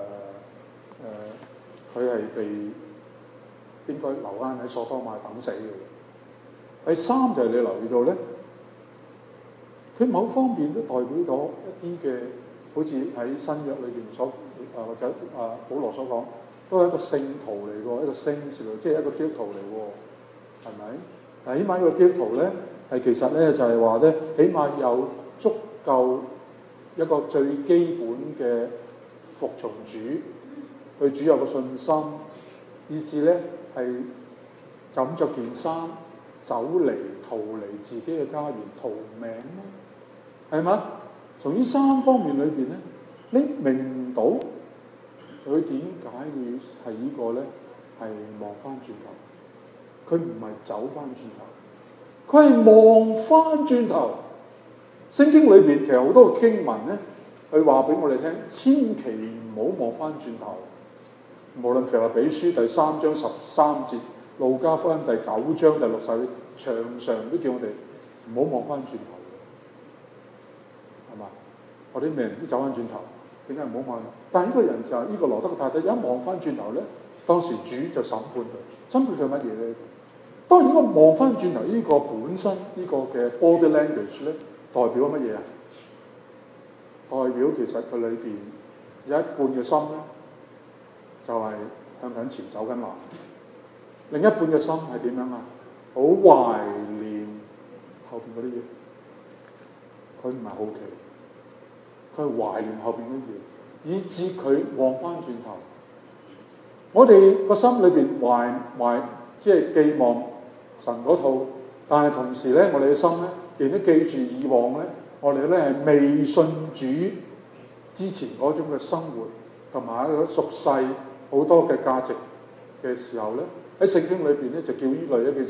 佢係被應該留翻喺所多瑪等死嘅。第三就係你留意到咧。佢某方面都代表咗一啲嘅，好似喺新約裏邊所或者保羅所講，都係一個聖徒嚟喎，一個聖士嚟，即係一個基督徒嚟喎，係咪？起碼呢個基督徒咧，係其實咧就係話咧，起碼有足夠一個最基本嘅服從主，對主有個信心，以至咧係就咁着件衫走嚟逃離自己嘅家園逃命咯。係嘛？從呢三方面裏邊咧，你明唔到佢點解會係呢個咧？係望翻轉頭，佢唔係走翻轉頭，佢係望翻轉頭。聖經裏邊其實好多經文咧，佢話俾我哋聽，千祈唔好望翻轉頭。無論腓立比書第3章13節、路加福音第9章第60節，常常都叫我哋唔好望翻轉頭。係嘛？我哋命都走翻轉頭，點解唔好望？但係呢個人就係呢個羅德嘅太太，一望翻轉頭咧，當時主就審判佢，審判佢乜嘢咧？當然呢個望翻轉頭呢個本身呢個嘅 body language 咧，代表乜嘢啊？代表其實佢裏邊有一半嘅心咧，就係向緊前走緊來；另一半嘅心係點樣啊？好懷念後邊嗰啲嘢，佢唔係好奇。佢係懷念後邊嗰啲嘢，以致佢望翻轉頭。我哋個心裏邊懷即係寄望神嗰套，但係同時咧，我哋嘅心咧，亦都記住以往咧，我哋咧係未信主之前嗰種嘅生活，同埋一個俗世好多嘅價值嘅時候咧，喺聖經裏邊咧就叫呢類咧叫做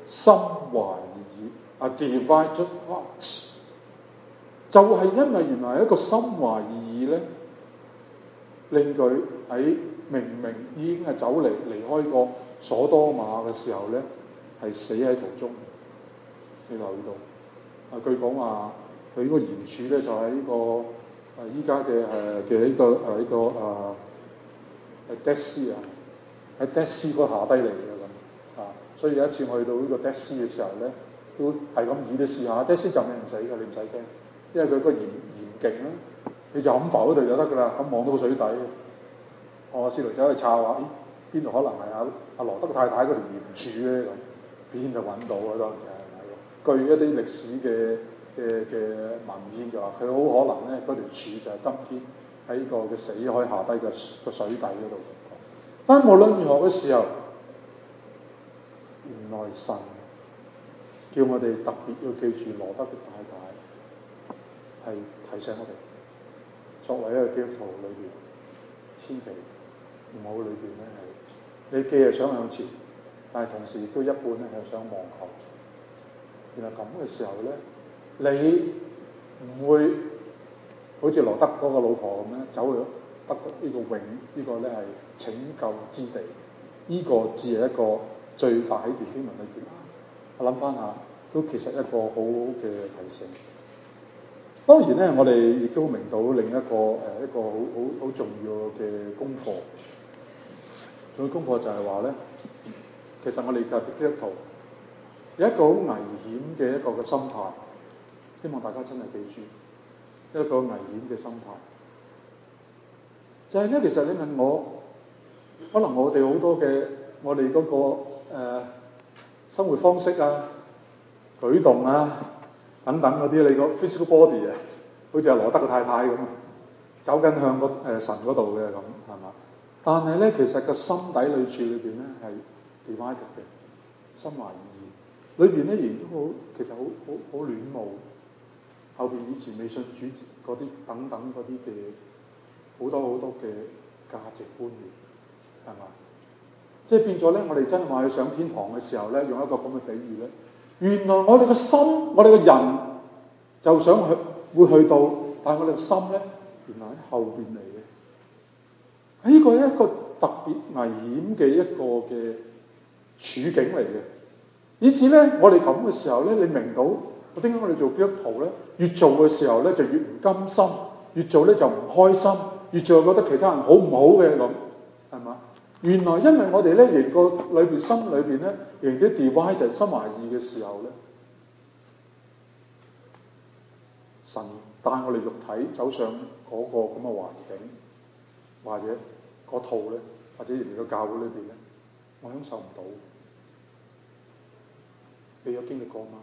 心懷二意，a divided heart， 就係因為原來一個心懷二意咧，令佢喺明明已經係走離開過所多瑪嘅時候咧，係死喺途中。你留意到據講話佢呢個原處咧就喺呢個依家嘅呢個Dead Sea 喺 Dead Sea 嗰下低嚟嘅咁所以有一次我去到呢個 Dead Sea 嘅時候咧，都係咁易啲試下 Dead Sea 就你唔使㗎，你唔使驚，因為佢個鹽勁啦，你就咁浮嗰度就得㗎啦，咁望到個水底。我試圖走去抄話，邊度可能係阿羅德太太嗰條鹽柱咧咁，邊度揾到啊？當時係據一啲歷史嘅文獻就話，佢好可能咧嗰條柱就係今天喺呢個嘅死海下低嘅個水底嗰度。但無論如何嘅時候，原來神叫我哋特別要記住羅德嘅太太，係提醒我哋作為一個基督徒裏邊，千祈唔好裏邊咧係你既係想向前，但係同時亦都一半咧係想望後。原來咁嘅時候咧，你唔會好似羅德嗰個老婆咁咧，走去得呢個呢個咧係拯救之地。呢個只係一個最大喺段經文裏邊。我諗翻下，都其實一個好好嘅提醒。當然咧，我哋亦都明到另一個一個好重要嘅功課。個功課就係話咧，其實我哋特別基督徒有一個好危險嘅一個嘅心態，希望大家真係記住一個危險嘅心態。就係咧，其實你問我，可能我哋好多嘅我哋嗰個生活方式啊、舉動啊等等嗰啲，你個 physical body 啊，好似阿羅德嘅太太咁，走緊向神嗰度嘅咁，係嘛？但係咧，其實個心底裏處裏邊咧係 divided 嘅，心懷二意，裏邊咧仍然都好，其實好戀慕後邊以前未信主嗰啲等等嗰啲嘅好多嘅價值觀念，係嘛？即係變咗咧，我哋真係話去上天堂嘅時候咧，用一個咁嘅比喻咧，原來我哋個心，我哋個人就想去會去到，但係我哋個心咧，原來喺後邊嚟嘅。呢個係一個特別危險嘅一個嘅處境嚟嘅，以至咧我哋咁嘅時候咧，你明到我點解我哋做基督徒咧，越做嘅時候咧就越唔甘心，越做咧就唔開心，越做覺得其他人好唔好嘅咁，係嘛？原來因為我哋咧，仍個裏邊心裏邊咧，仍啲 divide 就心懷二意嘅時候咧，神帶我哋肉體走上嗰個咁嘅環境，或者嗰套咧，或者連個教會裏邊咧，我享受唔到。你有經歷過嗎？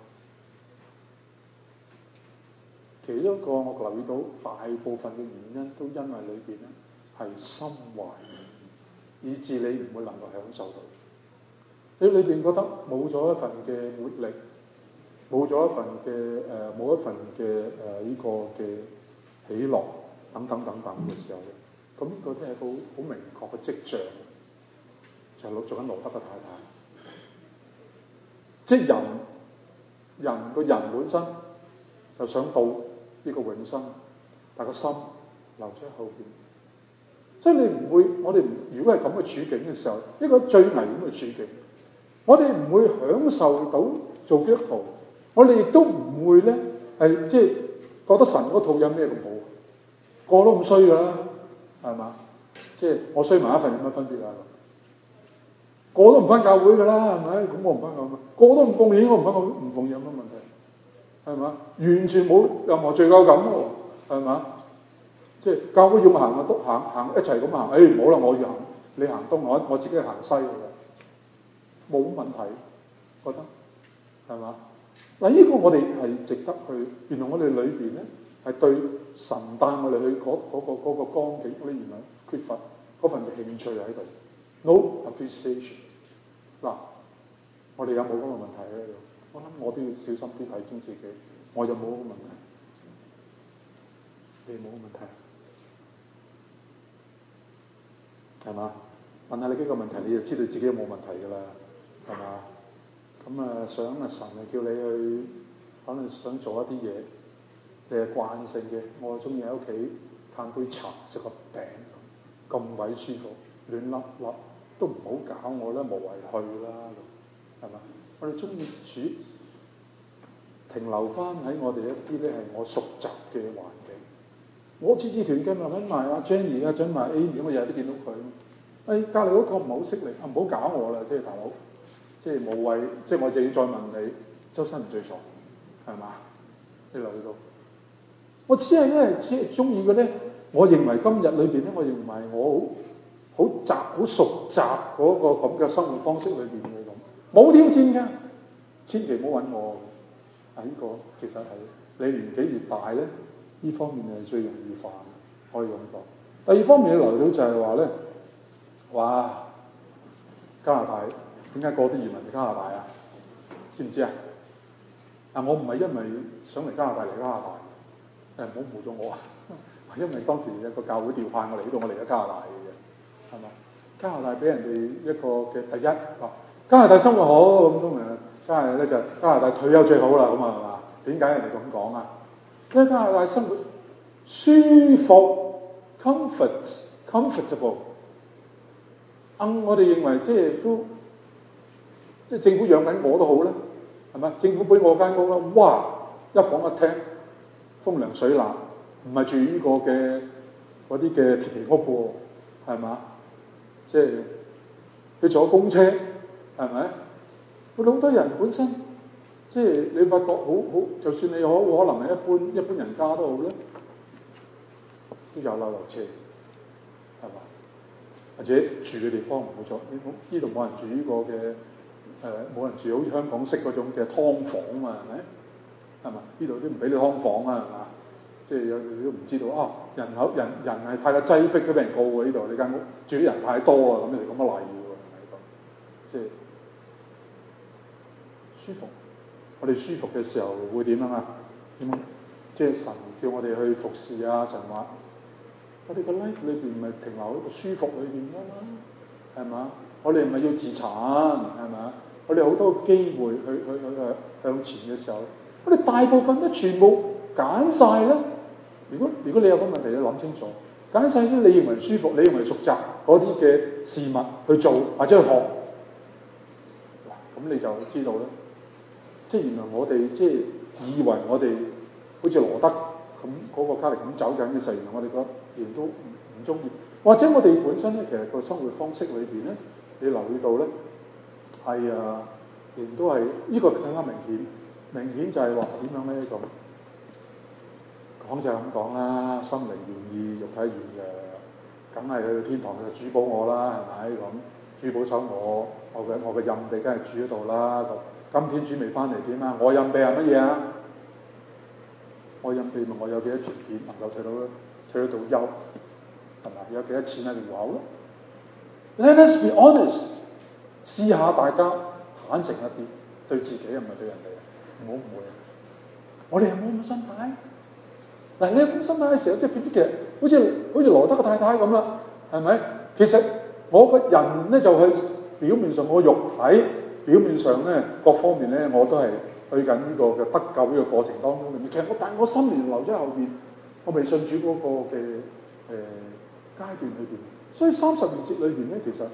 其中一個我留意到，大部分嘅原因都因為裏邊咧係心懷二意，以致你唔會能夠享受到。你裏邊覺得冇咗一份嘅活力，冇咗一份嘅冇一份嘅呢個嘅喜樂等等嘅時候咧，咁呢個都係一個好明確嘅跡象，就係做緊羅德嘅太太，即係人個人本身就想到呢個永生，但個心留咗喺後邊。所以你唔會，我哋如果係咁嘅處境嘅時候，一個最危險嘅處境，我哋唔會享受到做基督徒，我哋亦都唔會咧係即係覺得神嗰套有咩咁好，個個都咁衰㗎啦，係嘛？即係我衰埋一份有乜分別啊？個個都唔返教會㗎啦，係咪？咁我唔返教會，個個都唔奉獻，我唔返教會，唔奉獻有乜問題？係嘛？完全冇任何罪疚感喎，係嘛？即係教會要我行，我都行一齊咁行。唔好啦，我要行，你行東，我自己行西㗎啦，冇問題，覺得係嘛？嗱，呢個我哋係值得去。原來我哋裏邊咧係對神帶我哋去嗰個光景，我哋原來缺乏嗰份嘅興趣喺度 ，no appreciation。嗱，我哋有冇嗰個問題咧？我諗我都要小心啲睇清自己，我有冇嗰個問題？你冇個問題？係嘛？問下你幾個問題，你就知道自己有冇問題㗎啦，係嘛？ 咁啊想啊神啊叫你去，可能想做一啲嘢，你係慣性嘅，我中意喺屋企嘆杯茶食個餅咁鬼舒服，亂粒粒都唔好搞我啦，無謂去啦，係嘛？我哋中意主停留翻喺我哋一啲咧係我熟習嘅環境。我次團契咪揾埋阿 Jenny 啊，揾埋 Amy，我日日都見到佢。隔離嗰個唔係好識你，唔好搞我啦，即係大佬，即係無謂，即係我就要再問你，周身唔聚財，係嘛？你留意到？我只係中意嘅咧，我認為今日裏邊咧，我認為我好熟習嗰個咁嘅生活方式裏邊嘅咁，冇挑戰㗎，千祈唔好揾我。呢個其實係你年紀越大咧，呢方面係最容易犯，可以咁講。第二方面你留意到就係話咧，哇！加拿大點解嗰啲移民嚟加拿大啊？知唔知啊？我唔係因為想嚟加拿大嚟加拿大，唔好誤咗我啊！因為當時有個教會調派我嚟呢度，我嚟咗加拿大嘅啫，係嘛？加拿大俾人哋一個嘅第一，加拿大生活好咁都咪加拿大咧就加拿大退休最好啦，咁啊係嘛？點解人哋咁講啊？因為加拿大生活舒服 comfortable。我哋認為即係政府養緊我都好啦，係咪？政府俾我間屋啦，哇！一房一廳，風涼水冷，唔係住呢個嘅嗰啲嘅鐵皮屋喎，係嘛？即係佢坐公車，係咪？我哋好多人本身即係你發覺好，就算你可能係一般人家都好咧，都有樓有車，係嘛？或者住嘅地方唔好錯，呢度冇人住呢個嘅冇人住好似香港式嗰種嘅劏房啊嘛，係咪？係嘛？呢度都唔俾你劏房啊，係嘛？即係有你都唔知道啊！人係太過擠迫都俾人告喎，呢度你間屋住啲人太多啦，咁你咁嘅例喎，係咪咁？即係舒服，我哋舒服嘅時候會點樣啊？點啊？即係神叫我哋去服侍啊！神話我哋個 life 裏邊咪停留喺個舒服裏邊㗎嘛，係嘛？我哋唔係要自殘，係嘛？我哋好多機會去向前嘅時候，我哋大部分都全部揀晒啦。如果你有個問題，你諗清楚，揀晒啲你認為舒服、你認為熟習嗰啲嘅事物去做或者去學，嗱咁你就知道咧，即係原來我哋即係以為我哋好似羅德咁嗰個家庭咁走緊嘅時候，原來我哋覺得仍都唔中意，或者我哋本身咧其實個生活方式裏邊咧，你留意到咧係仍都係呢個更加明顯就係話點樣咧咁。講就係咁講啦，心靈願意，肉體軟弱，梗係去天堂就主保我啦，係咪咁？主保守我嘅蔭地梗係主嗰度啦。咁今天主未翻嚟點啊？我蔭地係乜嘢啊？我蔭地咪我有幾多條件能夠退得到休，係咪？有幾多錢喺戶口咯 ？Let us be honest， 試下大家坦誠一啲，對自己又唔係對人哋，唔好誤會。我哋有冇咁嘅心態？嗱，你有咁心態嘅時候，即係變咗其實好似羅德嘅太太咁啦，係咪？其實我個人咧就係表面上我肉體表面上咧各方面咧我都係去緊呢個嘅得救呢個過程當中裏面。其實但係我心靈留咗喺後邊，我未信主嗰個嘅階段裏邊。所以32節裏邊咧，其實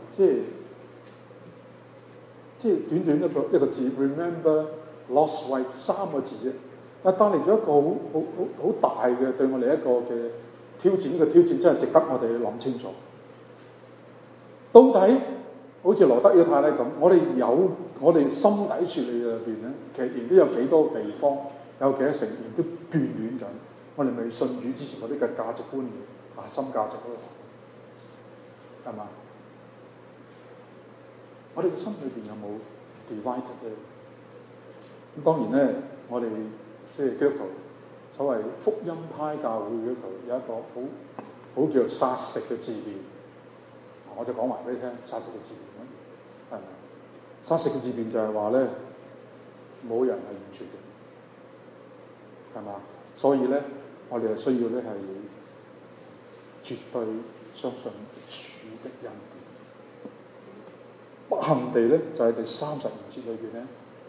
即係短短一個字 ，remember lost wife 3個字啫。但帶嚟咗一個好大嘅對我哋一個嘅挑戰，呢個挑戰真係值得我哋去諗清楚。到底好似羅德呢個太太咁，我哋心底處理入邊咧，其實仍都有幾多地方，有幾多成員都眷戀緊我哋未信主之前嗰啲嘅價值觀念、核心價值嗰度，係嘛？我哋嘅心裏邊有冇 divided 咧？咁當然咧，我哋即係基督徒。所謂福音派教會嗰度有一個好叫做殺食嘅字典，我就講埋俾你聽，殺食嘅字典係咪？殺食嘅字典就係話咧，冇人係完全嘅，係嘛？所以咧，我哋係需要咧係絕對相信主的恩典。不幸地咧，就喺第32節裏邊咧，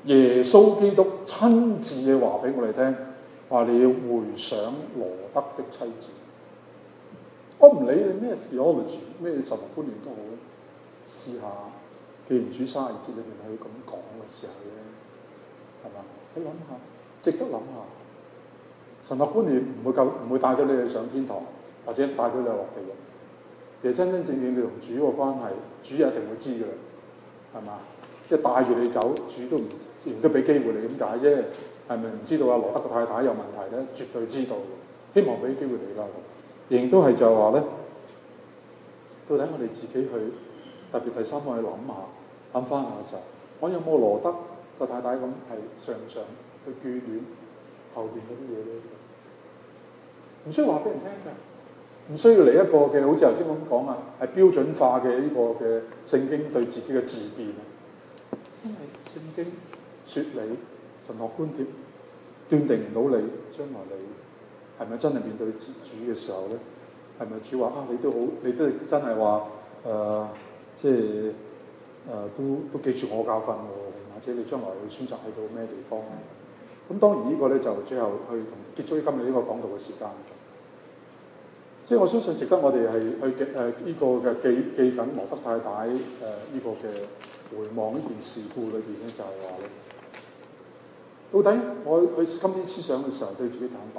耶穌基督親自嘅話俾我哋聽，話你要回想羅德的妻子。我唔理你咩 theology 咩神學觀念都好，試下，既然主生日節裏面係咁講嘅時候咧，係嘛？你諗下，值得諗下。神學觀念唔會帶咗你去上天堂，或者帶咗你落地獄。其實真真正正你同主個關係，主一定會知嘅啦，係嘛？即係帶住你走，主都唔自然都俾機會你咁解啫。係咪唔知道阿羅德個太太有問題咧？絕對知道，希望俾機會你啦。仍都係就係話咧，到底我哋自己去特別第三個去諗下，諗翻下嘅時候，我有冇羅德個太太咁係常常去眷戀後邊嗰啲嘢咧？唔需要話俾人聽㗎，唔需要嚟一個嘅，好似頭先咁講啊，係標準化嘅呢個嘅聖經對自己嘅自辯啊。因為聖經説你神學觀點斷定唔到你將來你係咪真係面對主嘅時候咧？係咪主話啊？你都好，你都真係話即係都記住我教訓喎，或者你將來會選擇去到咩地方咧？咁當然呢個咧就最後去同結束今日呢個講道嘅時間。即係我相信值得我哋係去呢個嘅記緊羅德太太呢個嘅回望呢件事故裏邊咧，就係話咧，到底我去今天思想嘅時候對自己坦白，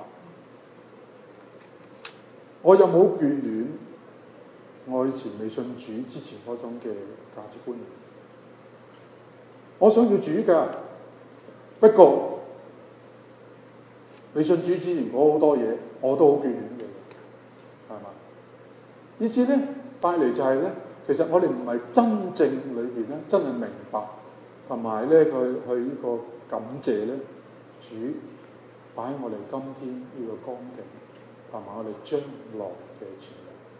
我有冇眷戀我以前未信主之前嗰種嘅價值觀念？我想要主㗎，不過未信主之前嗰好多嘢我都好眷戀嘅，係嘛？以至咧帶嚟就係咧，其實我哋唔係真正裏邊咧真係明白，同埋咧佢呢個感謝咧主擺喺我哋今天呢個光景，同埋我哋將來嘅前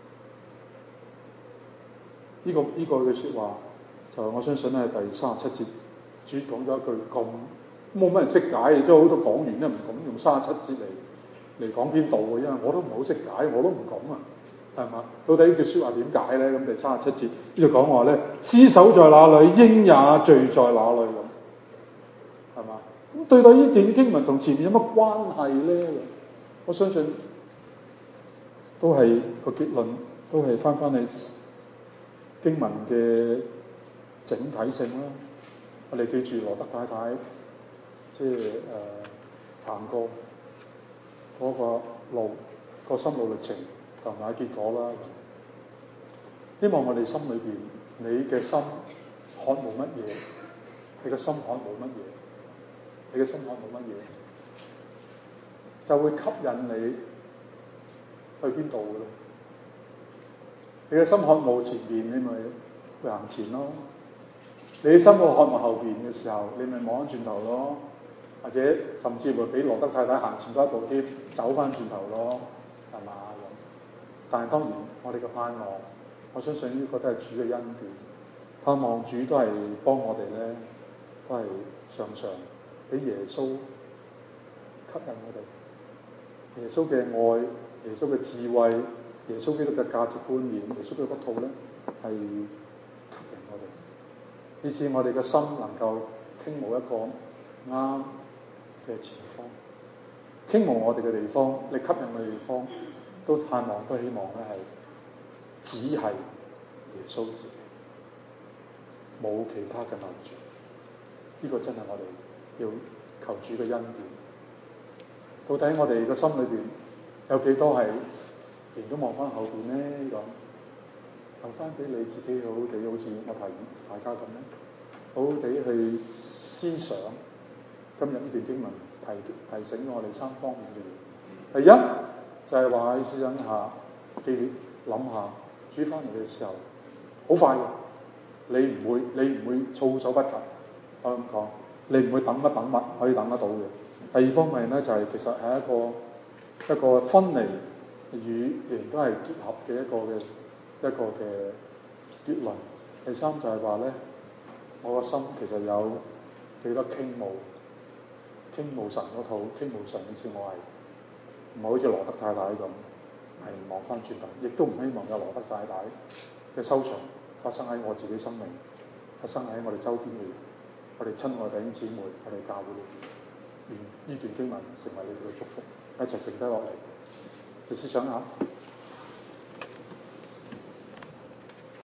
途。呢個嘅説話就我相信咧係第37節，主講咗一句咁冇乜人識解嘅，即係好多講員咧唔敢用37節嚟講邊度嘅，因為我都唔好識解，我都唔敢啊。係嘛？到底呢句説話點解咧？咁第37節呢度講話咧，屍首在哪裏，鷹也聚在哪裏咁，係嘛？咁對待呢段經文同前面有乜關係咧？我相信都係個結論，都係翻去經文嘅整體性啦。我哋記住羅德太太，即係行過嗰個路，個心路歷程同埋結果啦。希望我哋心裏邊，你嘅心渴慕乜嘢？你嘅心渴慕乜嘢？你嘅心渴慕乜嘢？就會吸引你去邊度嘅咯。你嘅心渴慕前邊，你咪行前咯；你嘅心渴慕後邊嘅時候，你咪望翻轉頭咯。或者甚至乎俾羅德太太行前多一步添，走翻轉頭咯，係嘛？但係當然，我哋嘅盼望，我相信呢個都係主嘅恩典。盼望主都係幫我哋咧，都係常常俾耶穌吸引我哋。耶穌嘅愛，耶穌嘅智慧，耶穌基督嘅價值觀念，耶穌嘅嗰套咧係吸引我哋，以致我哋嘅心能夠傾慕一個啱嘅前方，傾慕我哋嘅地方，你吸引嘅地方，都盼望，都希望咧係只係耶穌自己，冇其他嘅偶像。呢個真係我哋要求主嘅恩典。到底我哋嘅心裏邊有幾多係連都望翻後邊咧？咁留翻俾你自己好好地，好似我提大家咁咧，好好地去思想今日呢段經文提醒我哋三方面嘅嘢。第一就係話你試想下，諗下主翻嚟嘅時候，好快嘅，你唔會措手不及。我咁講，你唔會等乜可以等得到嘅。第二方面咧，就係其實係一個分離與仍都係結合嘅一個嘅結論。第三就係話咧，我個心其實有幾多傾慕神嗰套，傾慕神以前我係唔係好似羅德太太咁，係望翻轉頭，亦都唔希望有羅德太太嘅收場發生喺我自己生命，發生喺我哋周邊嘅人。 我哋親愛弟兄姊妹，我哋教會裏邊，願呢段經文成為你哋嘅祝福，一齊靜低落嚟，你思想下。